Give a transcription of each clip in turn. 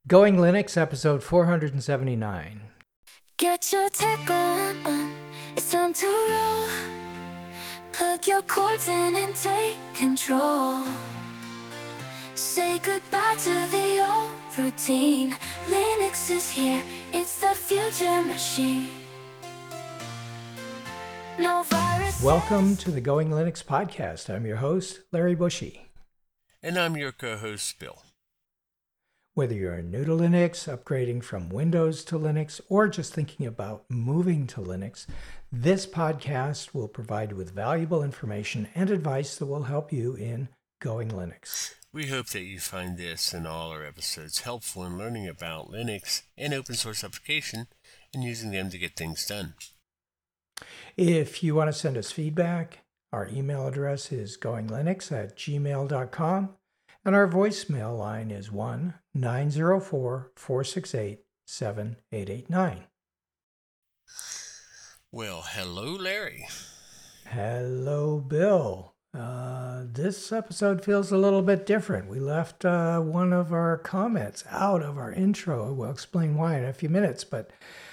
Going Linux, episode 479. Get your tech on, it's time to roll. Plug your cords in and take control. Say goodbye to the old routine. Linux is here, it's the future machine. No virus. Welcome to the Going Linux podcast. I'm your host, Larry Bushy. And I'm your co-host, Bill. Whether you're new to Linux, upgrading from Windows to Linux, or just thinking about moving to Linux, this podcast will provide you with valuable information and advice that will help you in Going Linux. We hope that you find this and all our episodes helpful in learning about Linux and open source application and using them to get things done. If you want to send us feedback, our email address is goinglinux@gmail.com. And our voicemail line is 1-904-468-7889. Well, hello, Larry. Hello, Bill. This episode feels a little bit different. We left one of our comments out of our intro. We'll explain why in a few minutes. But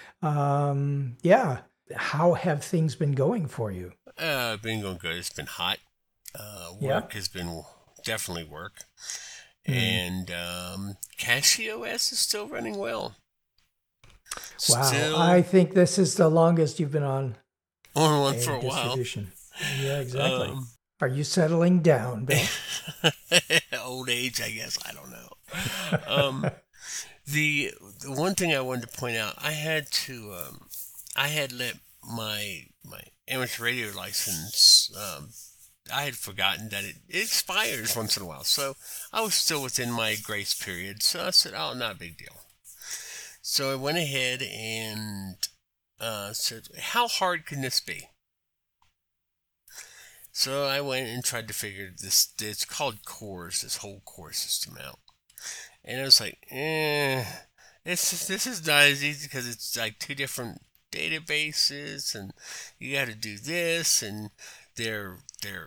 how have things been going for you? Been going good. It's been hot. Work has been definitely work. And CachyOS is still running well. Wow. I think this is the longest you've been on one for a while. Yeah, exactly. Are you settling down, Bill? Old age, I guess. I don't know. The one thing I wanted to point out, I had let my amateur radio license. I had forgotten that it expires once in a while, so I was still within my grace period. So I said, "Oh, not a big deal." So I went ahead and said, "How hard can this be?" So I went and tried to figure this. It's called CORS, this whole core system out, and I was like, this is not as easy because it's like two different databases, and you got to do this, and their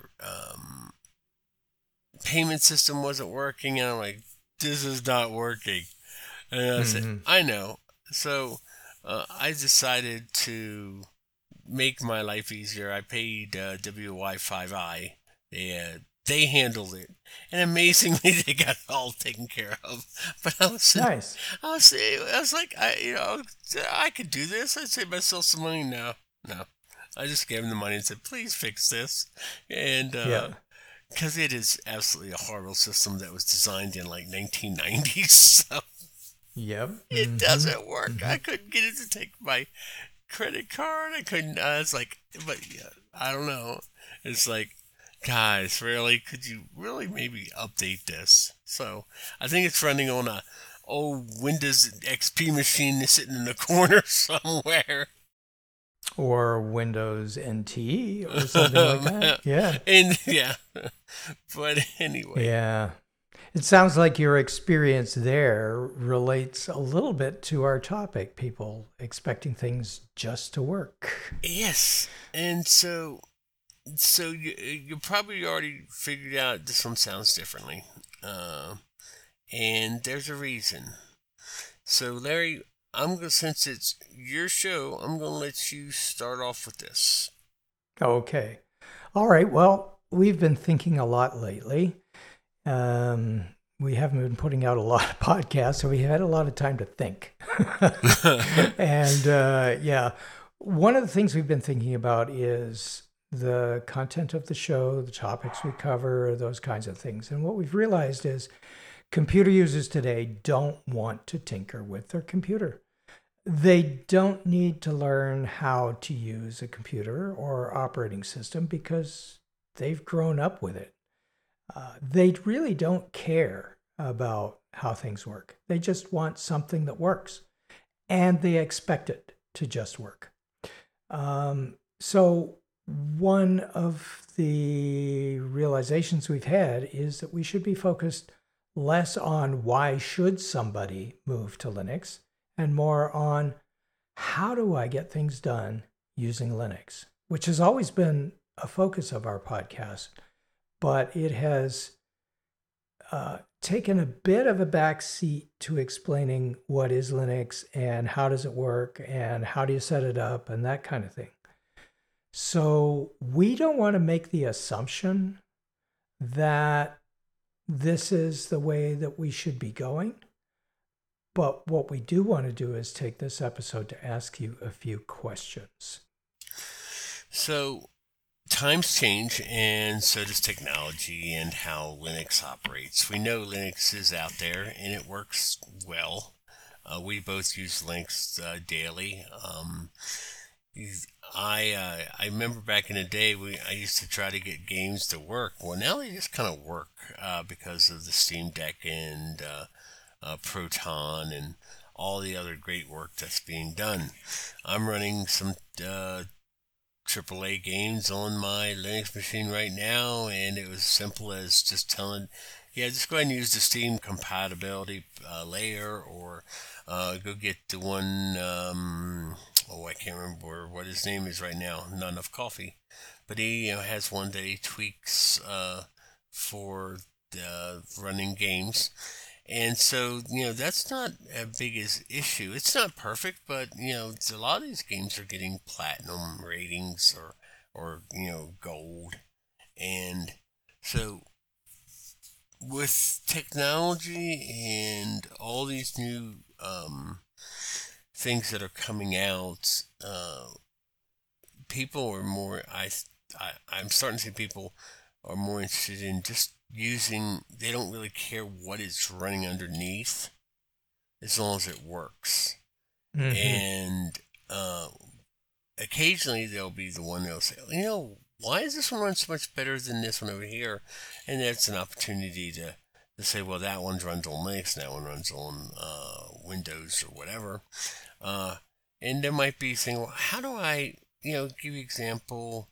payment system wasn't working, and I'm like, this is not working. And I said, I know. So I decided to make my life easier. I paid WY5i. They handled it, and amazingly, they got it all taken care of. But I was nice. I was like, I could do this. I'd save myself some money. No. I just gave him the money and said, please fix this. And because it is absolutely a horrible system that was designed in like 1990s. So it doesn't work. I couldn't get it to take my credit card. I couldn't. I was like, I don't know. It's like, guys, really? Could you really maybe update this? So I think it's running on a old Windows XP machine sitting in the corner somewhere. Or Windows NT or something like that. Yeah. But anyway. Yeah. It sounds like your experience there relates a little bit to our topic, people expecting things just to work. Yes. And so you probably already figured out this one sounds differently. And there's a reason. So Larry, since it's your show, I'm going to let you start off with this. Okay. All right. Well, we've been thinking a lot lately. We haven't been putting out a lot of podcasts, so we had a lot of time to think. And one of the things we've been thinking about is the content of the show, the topics we cover, those kinds of things. And what we've realized is computer users today don't want to tinker with their computer. They don't need to learn how to use a computer or operating system because they've grown up with it. They really don't care about how things work. They just want something that works, and they expect it to just work. So one of the realizations we've had is that we should be focused less on why should somebody move to Linux and more on how do I get things done using Linux, which has always been a focus of our podcast, but it has taken a bit of a back seat to explaining what is Linux and how does it work and how do you set it up and that kind of thing. So we don't want to make the assumption that this is the way that we should be going. But what we do want to do is take this episode to ask you a few questions. So times change, and so does technology and how Linux operates. We know Linux is out there, and it works well. We both use Linux daily. I remember back in the day, I used to try to get games to work. Well, now they just kind of work because of the Steam Deck and Proton and all the other great work that's being done. I'm running some AAA games on my Linux machine right now, and it was simple as just telling, just go ahead and use the Steam compatibility layer, or go get the one, I can't remember what his name is right now, not enough coffee, but he has one that he tweaks for running games. And so, that's not as big as issue. It's not perfect, but, a lot of these games are getting platinum ratings or gold. And so with technology and all these new things that are coming out, people are more, I'm starting to see people are more interested in just they don't really care what is running underneath as long as it works. Mm-hmm. And occasionally there'll be the one that'll say, why is this one run so much better than this one over here? And that's an opportunity to say, well, that one runs on Linux, and that one runs on Windows or whatever. And there might be saying, well, how do I, give you an example.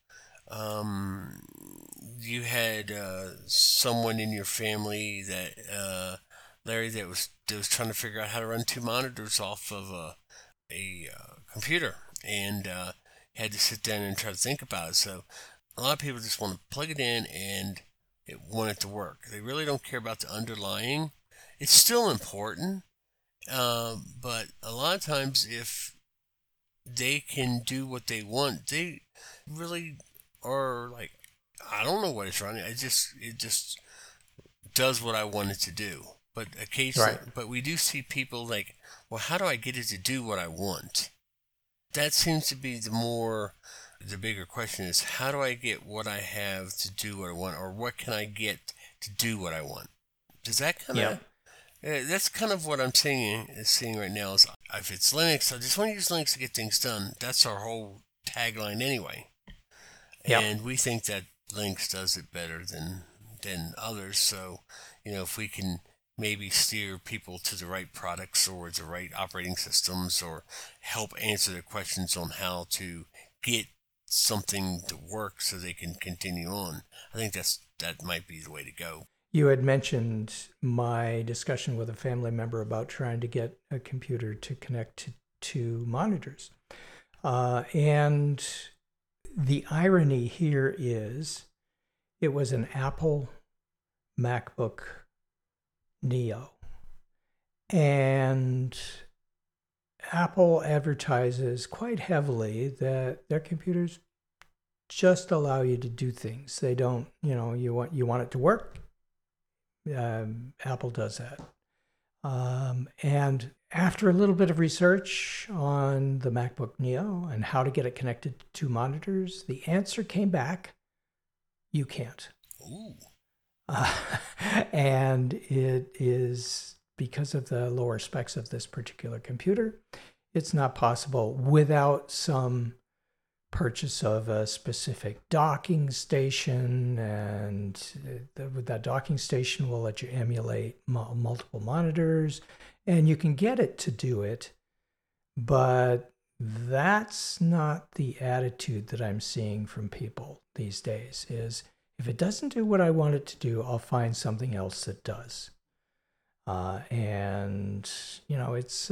You had someone in your family that Larry that was trying to figure out how to run two monitors off of a computer, and had to sit down and try to think about it. So a lot of people just want to plug it in and want it to work. They really don't care about the underlying. It's still important, but a lot of times if they can do what they want, they really are like, I don't know what it's running. It just does what I want it to do. But occasionally, right. But we do see people like, well, how do I get it to do what I want? That seems to be the bigger question is, how do I get what I have to do what I want, or what can I get to do what I want? Does that kind of, that's kind of what I'm seeing right now is, if it's Linux, I just want to use Linux to get things done. That's our whole tagline anyway. Yep. And we think that Linux does it better than others. So, if we can maybe steer people to the right products or the right operating systems, or help answer their questions on how to get something to work so they can continue on, I think that might be the way to go. You had mentioned my discussion with a family member about trying to get a computer to connect to monitors. And the irony here is it was an Apple MacBook Neo. And Apple advertises quite heavily that their computers just allow you to do things. They don't, you want it to work. Apple does that. And after a little bit of research on the MacBook Neo and how to get it connected to two monitors, the answer came back, you can't. Ooh. And it is because of the lower specs of this particular computer. It's not possible without some purchase of a specific docking station, and with that docking station will let you emulate multiple monitors, and you can get it to do it, but that's not the attitude that I'm seeing from people these days. Is if it doesn't do what I want it to do, I'll find something else that does. And it's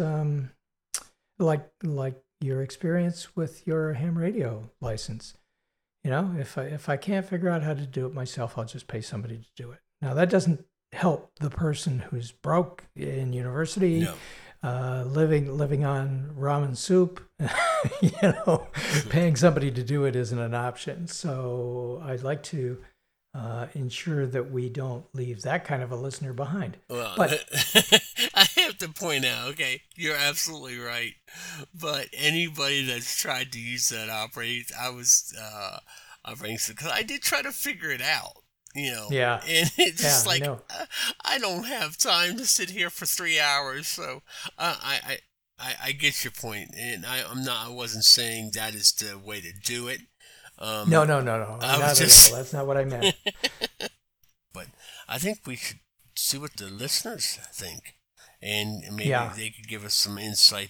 like your experience with your ham radio license. If I can't figure out how to do it myself, I'll just pay somebody to do it. Now that doesn't help the person who's broke in university, No. living on ramen soup. Paying somebody to do it isn't an option. So I'd like to ensure that we don't leave that kind of a listener behind. Well, But I have to point out, okay, you're absolutely right. But anybody that's tried to use that operating system, because I did try to figure it out. Yeah. And it's just Yeah, I like know. I don't have time to sit here for 3 hours. So I get your point, and I wasn't saying that is the way to do it. No. I Not was at just, all. That's not what I meant. but I think we should see what the listeners think, and maybe Yeah. they could give us some insight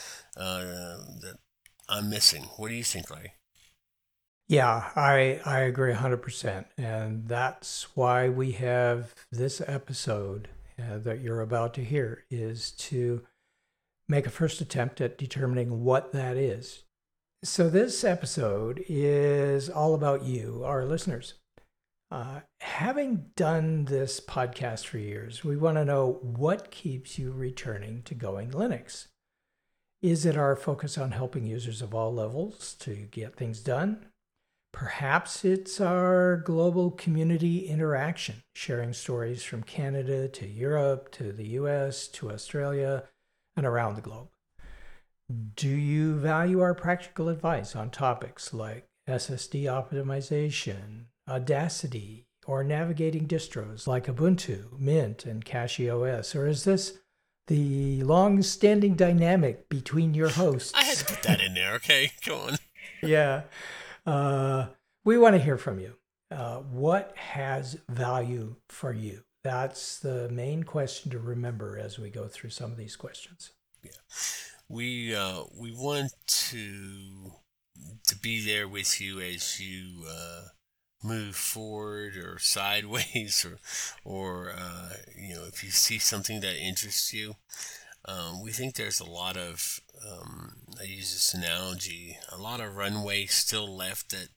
that I'm missing. What do you think, Larry? Yeah, I agree 100%. And that's why we have this episode that you're about to hear, is to make a first attempt at determining what that is. So this episode is all about you, our listeners. Having done this podcast for years, we want to know what keeps you returning to Going Linux. Is it our focus on helping users of all levels to get things done? Perhaps it's our global community interaction, sharing stories from Canada to Europe to the US to Australia and around the globe. Do you value our practical advice on topics like SSD optimization, Audacity, or navigating distros like Ubuntu, Mint, and CachyOS? Or is this the long-standing dynamic between your hosts? I had to put that in there. Okay, go on. Yeah. We want to hear from you. What has value for you? That's the main question to remember as we go through some of these questions. Yeah, we want to be there with you as you move forward or sideways, or if you see something that interests you. We think there's a lot of, I use this analogy, a lot of runway still left that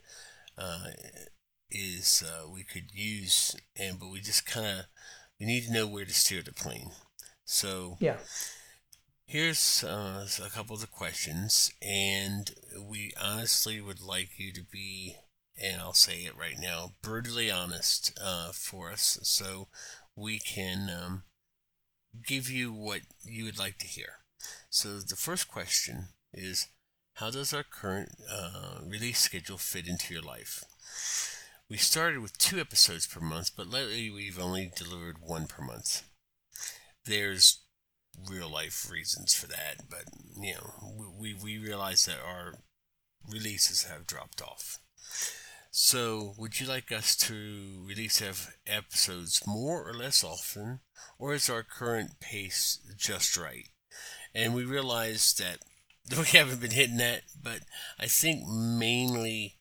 we could use, but we need to know where to steer the plane. So Yeah. here's a couple of the questions, and we honestly would like you to be, and I'll say it right now, brutally honest for us, so we can give you what you would like to hear. So the first question is, how does our current release schedule fit into your life? We started with 2 episodes per month, but lately we've only delivered 1 per month. There's real life reasons for that, but we realize that our releases have dropped off. So, would you like us to release episodes more or less often, or is our current pace just right? And we realize that we haven't been hitting that, but I think mainly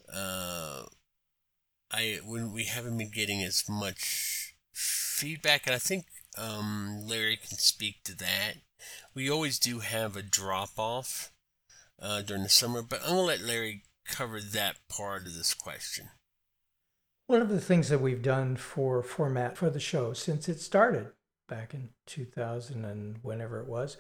when we haven't been getting as much feedback, and I think Larry can speak to that. We always do have a drop off during the summer, but I'm gonna let Larry cover that part of this question. One of the things that we've done for format for the show since it started back in 2000 and whenever it was,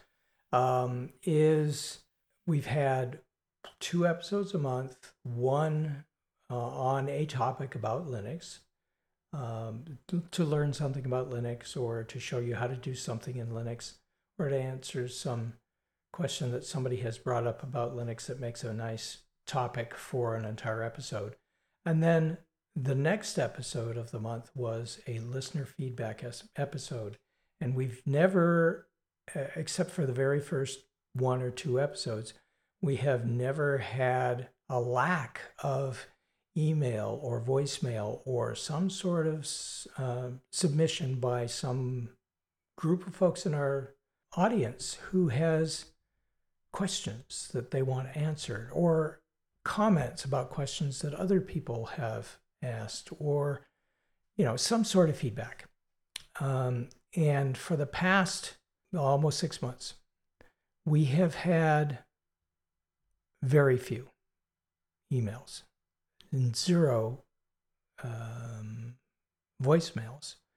is we've had 2 episodes a month, one on a topic about Linux, to learn something about Linux, or to show you how to do something in Linux, or to answer some question that somebody has brought up about Linux that makes a nice topic for an entire episode. And then the next episode of the month was a listener feedback episode. And we've never, except for the very first 1 or 2 episodes, we have never had a lack of email or voicemail or some sort of submission by some group of folks in our audience who has questions that they want answered, or comments about questions that other people have asked, or some sort of feedback. And for the past almost 6 months, we have had very few emails and 0 voicemails.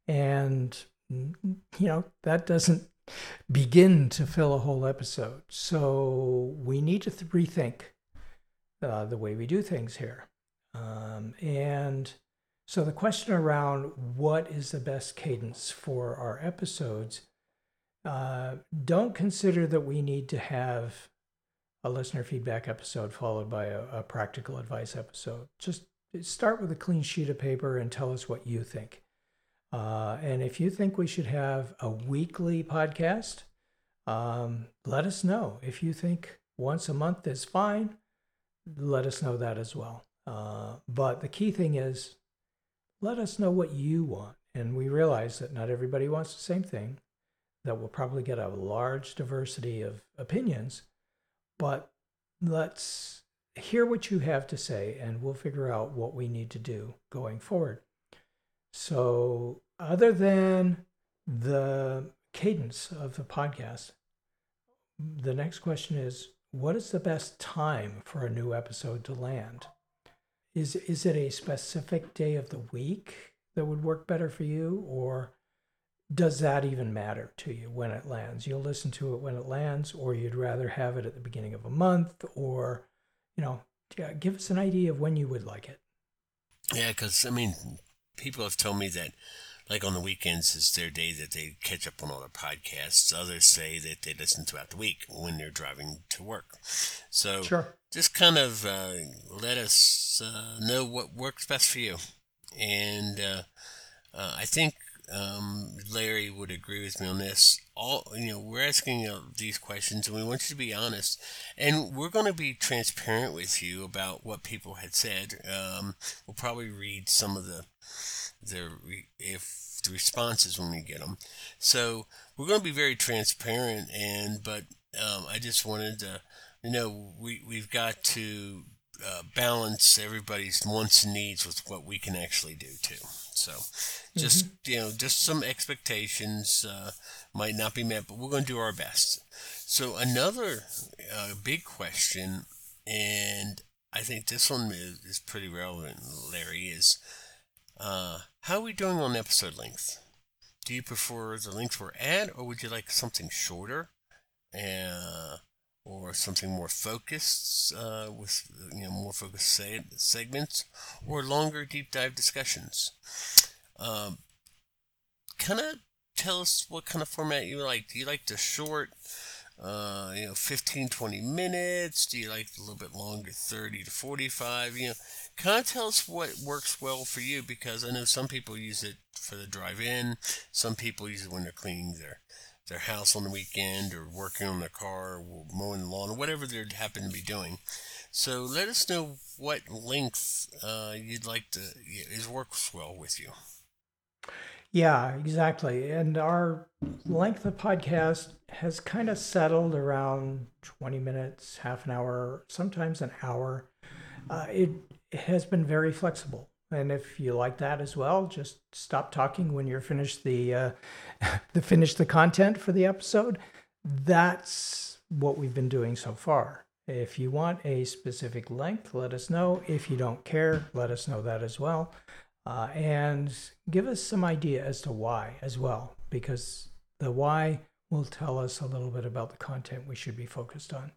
And, that doesn't begin to fill a whole episode. So we need to rethink the way we do things here. And so the question around what is the best cadence for our episodes, don't consider that we need to have a listener feedback episode followed by a practical advice episode. Just start with a clean sheet of paper and tell us what you think. And if you think we should have a weekly podcast, let us know. If you think once a month is fine, let us know that as well. But the key thing is, let us know what you want. And we realize that not everybody wants the same thing, that we'll probably get a large diversity of opinions, but let's hear what you have to say and we'll figure out what we need to do going forward. So other than the cadence of the podcast, the next question is, what is the best time for a new episode to land? Is it a specific day of the week that would work better for you, or does that even matter to you when it lands? You'll listen to it when it lands, or you'd rather have it at the beginning of a month, or, give us an idea of when you would like it. Yeah, because, people have told me that, like on the weekends is their day that they catch up on all their podcasts. Others say that they listen throughout the week when they're driving to work. So sure. Just kind of let us know what works best for you. And I think Larry would agree with me on this. We're asking these questions, and we want you to be honest. And we're going to be transparent with you about what people had said. We'll probably read some of the responses when we get them. So we're going to be very transparent. But I just wanted to, we've got to balance everybody's wants and needs with what we can actually do too. So just some expectations might not be met, but we're going to do our best. So another big question, and I think this one is pretty relevant, Larry, is how are we doing on episode length? Do you prefer the length we're at, or would you like something shorter? Or something more focused, with more focused segments, or longer deep dive discussions. Kind of tell us what kind of format you like. Do you like the short, 15, 20 minutes? Do you like a little bit longer, 30 to 45? Kind of tell us what works well for you, because I know some people use it for the drive-in. Some people use it when they're cleaning their house on the weekend, or working on their car, or mowing the lawn, or whatever they happen to be doing. So let us know what length you'd like to works well with you. Yeah, exactly. And our length of podcast has kind of settled around 20 minutes, half an hour, sometimes an hour. It has been very flexible. And if you like that as well, just stop talking when you're finished the content for the episode. That's what we've been doing so far. If you want a specific length, let us know. If you don't care, let us know that as well. And give us some idea as to why as well, because the why will tell us a little bit about the content we should be focused on.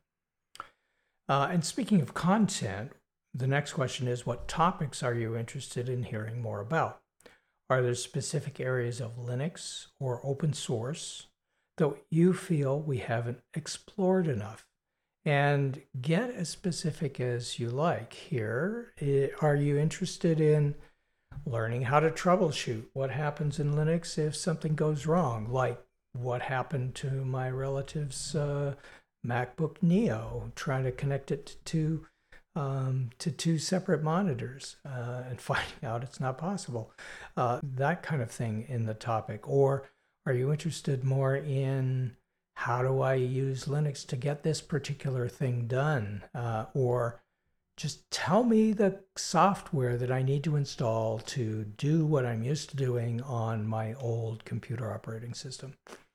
And speaking of content, the next question is, what topics are you interested in hearing more about? Are there specific areas of Linux or open source that you feel we haven't explored enough? And get as specific as you like here. Are you interested in learning how to troubleshoot what happens in Linux if something goes wrong, like what happened to my relative's MacBook Neo, trying to connect it to two separate monitors and finding out it's not possible. That kind of thing in the topic. Or are you interested more in how do I use Linux to get this particular thing done? Or just tell me the software that I need to install to do what I'm used to doing on my old computer operating system.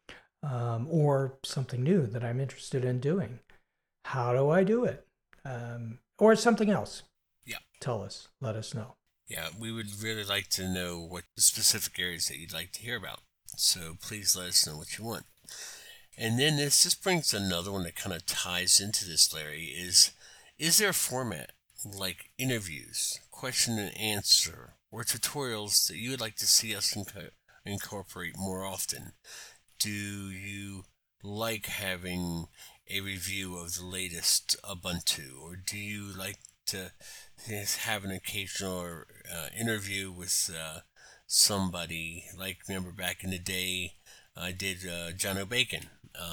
Or something new that I'm interested in doing. How do I do it? Or something else. Yeah. Tell us. Let us know. Yeah, we would really like to know what the specific areas that you'd like to hear about. So please let us know what you want. And then this just brings another one that kind of ties into this, Larry, is there a format like interviews, question and answer, or tutorials that you would like to see us incorporate more often? Do you like having a review of the latest Ubuntu, or do you like to have an occasional interview with somebody? Like, remember back in the day, I did John O'Bacon.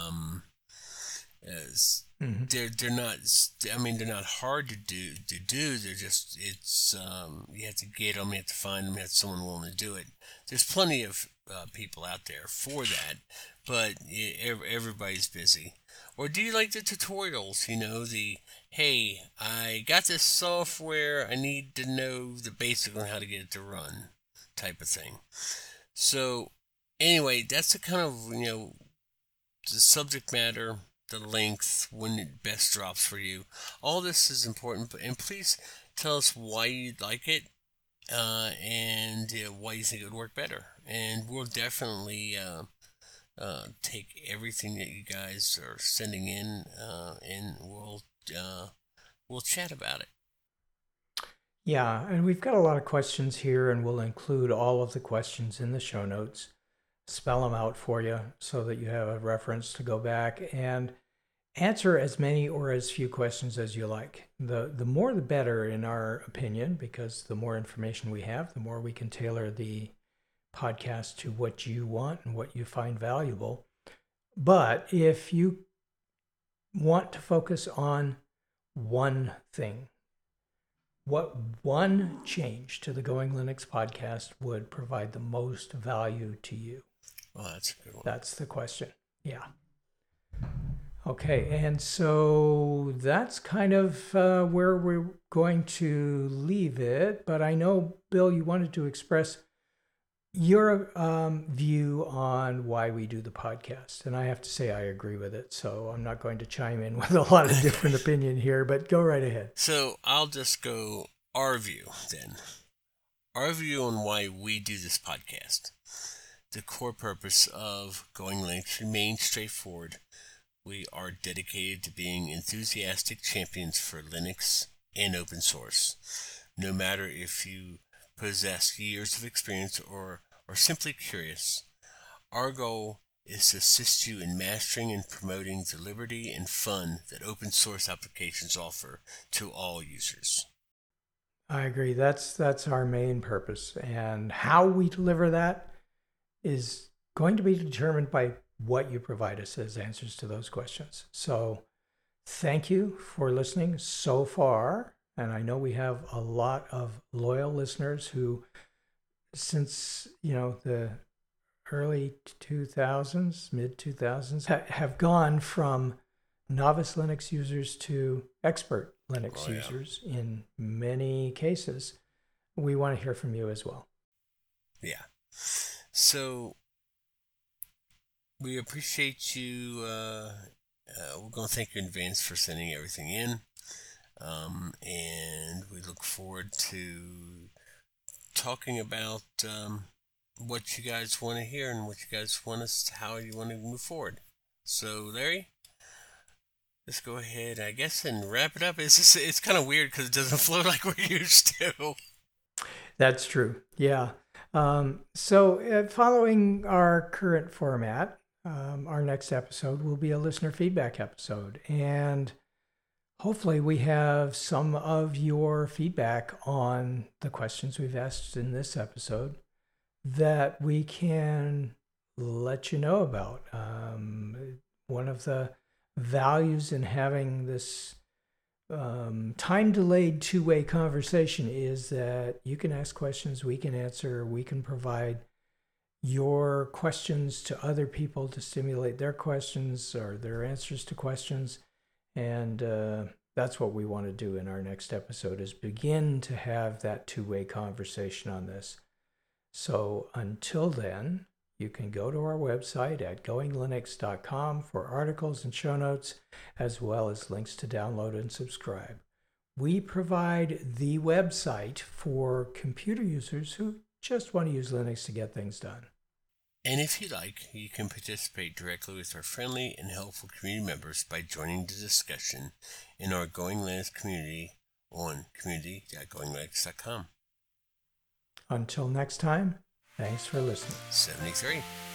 As they're not. I mean, they're not hard to do. They're just. It's you have to get them. You have to find them. You have someone willing to do it. There's plenty of people out there for that, but everybody's busy. Or do you like the tutorials? You know, the hey, I got this software. I need to know the basics on how to get it to run, type of thing. So anyway, that's the kind of the subject matter, the length, when it best drops for you. All this is important, and please tell us why you like it, and why you think it would work better. And we'll definitely take everything that you guys are sending in, and we'll chat about it. Yeah, and we've got a lot of questions here, and we'll include all of the questions in the show notes. Spell them out for you so that you have a reference to go back and answer as many or as few questions as you like. The more the better, in our opinion, because the more information we have, the more we can tailor the podcast to what you want and what you find valuable. But if you want to focus on one thing, what one change to the Going Linux podcast would provide the most value to you? Well, that's a good one. That's the question. Yeah. Okay, and so that's kind of where we're going to leave it. But I know, Bill, you wanted to express your view on why we do the podcast. And I have to say I agree with it. So I'm not going to chime in with a lot of different opinion here, but go right ahead. So I'll just go our view then. Our view on why we do this podcast. The core purpose of Going Linux remains straightforward. We are dedicated to being enthusiastic champions for Linux and open source. No matter if you possess years of experience or are simply curious, our goal is to assist you in mastering and promoting the liberty and fun that open source applications offer to all users. I agree. That's our main purpose. And how we deliver that is going to be determined by what you provide us as answers to those questions. So thank you for listening so far. And I know we have a lot of loyal listeners who, since, the early 2000s, mid 2000s, have gone from novice Linux users to expert Linux users in many cases. We want to hear from you as well. Yeah. So we appreciate you. We're going to thank you in advance for sending everything in. And we look forward to talking about what you guys want to hear and what you guys want us, how you want to move forward. So, Larry, let's go ahead, I guess, and wrap it up. It's kind of weird because it doesn't flow like we're used to. That's true. Yeah. So following our current format, our next episode will be a listener feedback episode. And hopefully we have some of your feedback on the questions we've asked in this episode that we can let you know about. One of the values in having this time-delayed two-way conversation is that you can ask questions, we can answer, we can provide your questions to other people to stimulate their questions or their answers to questions. And that's what we want to do in our next episode, is begin to have that two-way conversation on this. So until then, you can go to our website at goinglinux.com for articles and show notes, as well as links to download and subscribe. We provide the website for computer users who just want to use Linux to get things done. And if you like, you can participate directly with our friendly and helpful community members by joining the discussion in our Going Linux community on community.goinglinux.com. Until next time, thanks for listening. 73.